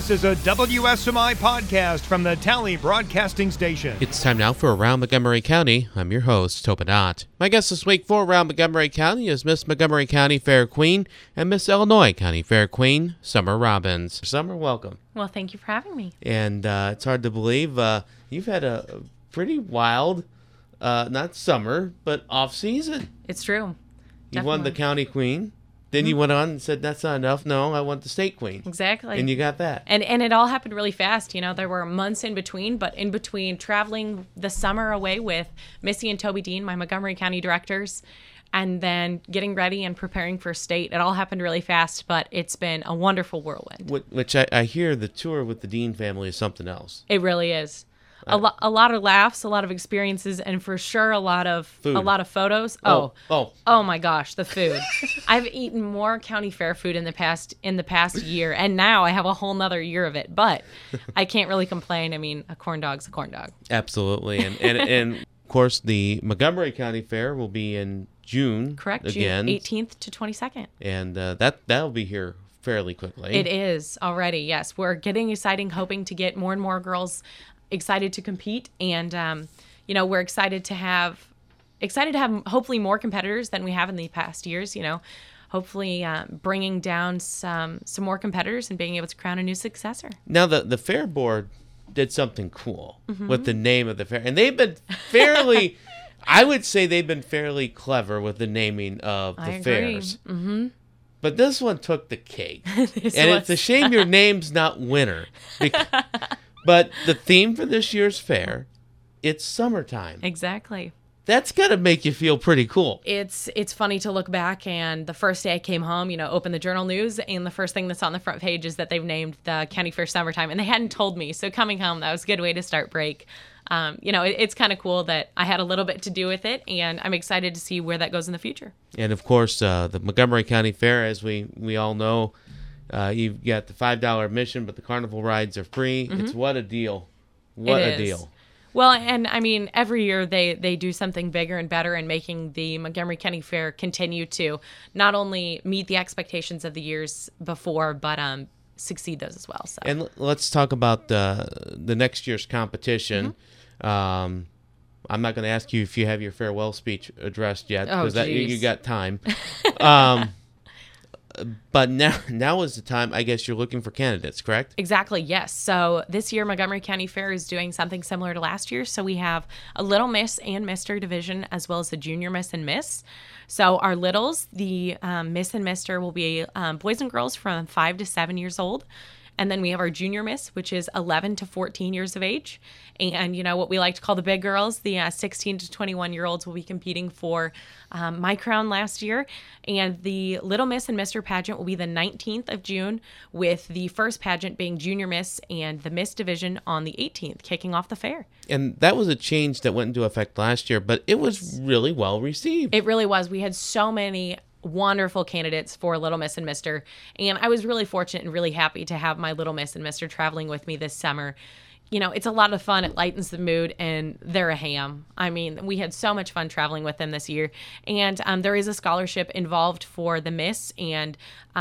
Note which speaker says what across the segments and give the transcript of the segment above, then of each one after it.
Speaker 1: This is a WSMI podcast from the Tally Broadcasting Station.
Speaker 2: It's time now for Around Montgomery County. I'm your host, Topin Ott. My guest this week for Around Montgomery County is Miss Montgomery County Fair Queen and Miss Illinois County Fair Queen, Summer Robbins. Summer, welcome.
Speaker 3: Well, thank you for having me.
Speaker 2: And it's hard to believe you've had a pretty wild, not summer, but off-season.
Speaker 3: It's true.
Speaker 2: You won the county queen. Then you went on and said, that's not enough. No, I want the state queen.
Speaker 3: Exactly.
Speaker 2: And you got that.
Speaker 3: And it all happened really fast. You know, there were months in between, but in between traveling the summer away with Missy and Toby Dean, my Montgomery County directors, and then getting ready and preparing for state, it all happened really fast, but it's been a wonderful whirlwind.
Speaker 2: Which I hear the tour with the Dean family is something else.
Speaker 3: It really is. A lot of laughs, a lot of experiences, and for sure a lot of
Speaker 2: food.
Speaker 3: A lot of photos. Oh my gosh, the food! I've eaten more county fair food in the past year, and now I have a whole nother year of it. But I can't really complain. I mean, a corn dog's a corn dog.
Speaker 2: Absolutely, and of course the Montgomery County Fair will be in June.
Speaker 3: Correct,
Speaker 2: again.
Speaker 3: June 18th to 22nd,
Speaker 2: and that'll be here fairly quickly.
Speaker 3: It is already. Yes, we're getting exciting, hoping to get more and more girls excited to compete, and we're excited to have hopefully more competitors than we have in the past years. Hopefully bringing down some more competitors and being able to crown a new successor.
Speaker 2: Now the fair board did something cool with the name of the fair, and they've been fairly I would say they've been fairly clever with the naming of the fairs. Mm-hmm. But this one took the cake. It's a shame your name's not winner. But the theme for this year's fair, it's summertime.
Speaker 3: Exactly.
Speaker 2: That's got to make you feel pretty cool.
Speaker 3: It's funny to look back, and the first day I came home, open the Journal News, and the first thing that's on the front page is that they've named the county fair summertime, and they hadn't told me. So coming home, that was a good way to start break. It's kind of cool that I had a little bit to do with it, and I'm excited to see where that goes in the future.
Speaker 2: And of course, the Montgomery County Fair, as we all know, you've got the $5 admission, but the carnival rides are free. Mm-hmm. It's what a deal. What a deal.
Speaker 3: Well, and I mean, every year they do something bigger and better in making the Montgomery County Fair continue to not only meet the expectations of the years before, but succeed those as well. So.
Speaker 2: And let's talk about the next year's competition. Mm-hmm. I'm not going to ask you if you have your farewell speech addressed yet, because you got time. But now is the time, I guess you're looking for candidates, correct?
Speaker 3: Exactly, yes. So this year, Montgomery County Fair is doing something similar to last year. So we have a Little Miss and Mister division, as well as a Junior Miss and Miss. So our littles, the Miss and Mister, will be boys and girls from 5 to 7 years old. And then we have our Junior Miss, which is 11 to 14 years of age. And, what we like to call the big girls, the 16 to 21-year-olds will be competing for my crown last year. And the Little Miss and Mister pageant will be the 19th of June, with the first pageant being Junior Miss and the Miss division on the 18th, kicking off the fair. And
Speaker 2: that was a change that went into effect last year, but it was really well received.
Speaker 3: It really was. We had so many wonderful candidates for Little Miss and Mister, and I was really fortunate and really happy to have my Little Miss and Mister traveling with me this summer. It's a lot of fun. It lightens the mood, and they're a ham. I mean, we had so much fun traveling with them this year, and there is a scholarship involved for the Miss and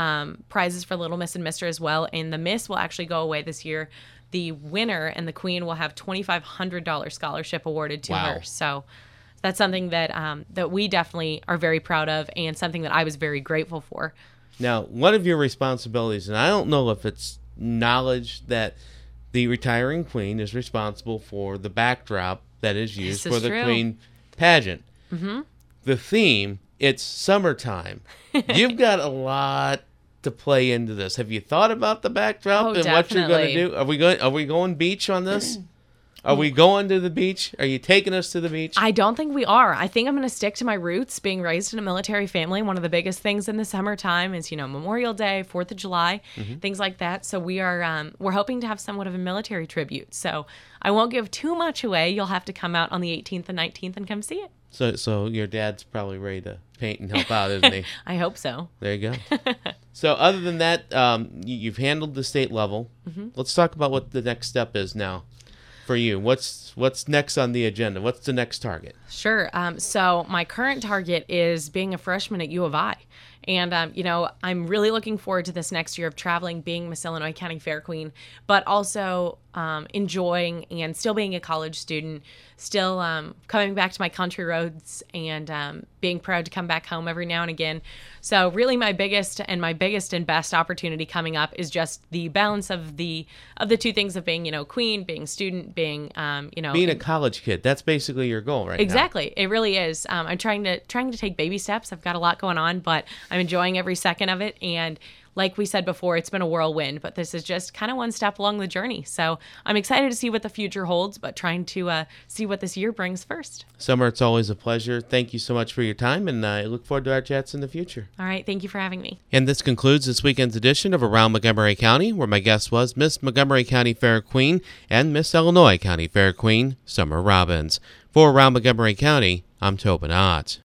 Speaker 3: prizes for Little Miss and Mister as well, and the Miss will actually go away this year. The winner and the Queen will have $2,500 scholarship awarded to her. So that's something that we definitely are very proud of, and something that I was very grateful for.
Speaker 2: Now, one of your responsibilities, and I don't know if it's knowledge, that the retiring queen is responsible for the backdrop that is used for the Queen pageant. Mm-hmm. The theme, it's summertime. You've got a lot to play into this. Have you thought about the backdrop and what you're going to do? Are we going beach on this? Are we going to the beach? Are you taking us to the beach?
Speaker 3: I don't think we are. I think I'm going to stick to my roots. Being raised in a military family, one of the biggest things in the summertime is, Memorial Day, 4th of July, things like that. So we're hoping to have somewhat of a military tribute. So I won't give too much away. You'll have to come out on the 18th and 19th and come see it.
Speaker 2: So your dad's probably ready to paint and help out, isn't he?
Speaker 3: I hope so.
Speaker 2: There you go. So other than that, you've handled the state level. Mm-hmm. Let's talk about what the next step is now. For you, what's next on the agenda? What's the next target?
Speaker 3: Sure. So my current target is being a freshman at U of I. And, I'm really looking forward to this next year of traveling, being Miss Illinois County Fair Queen, but also enjoying and still being a college student, still coming back to my country roads and being proud to come back home every now and again. So really my biggest and best opportunity coming up is just the balance of the two things of being, queen, being student, being,
Speaker 2: being a college kid. That's basically your goal right now.
Speaker 3: Exactly. It really is. I'm trying to take baby steps. I've got a lot going on, but I'm enjoying every second of it. And like we said before, it's been a whirlwind, but this is just kind of one step along the journey. So I'm excited to see what the future holds, but trying to see what this year brings first.
Speaker 2: Summer, it's always a pleasure. Thank you so much for your time, and I look forward to our chats in the future.
Speaker 3: All right. Thank you for having me.
Speaker 2: And this concludes this weekend's edition of Around Montgomery County, where my guest was Miss Montgomery County Fair Queen and Miss Illinois County Fair Queen, Summer Robbins. For Around Montgomery County, I'm Tobin Ott.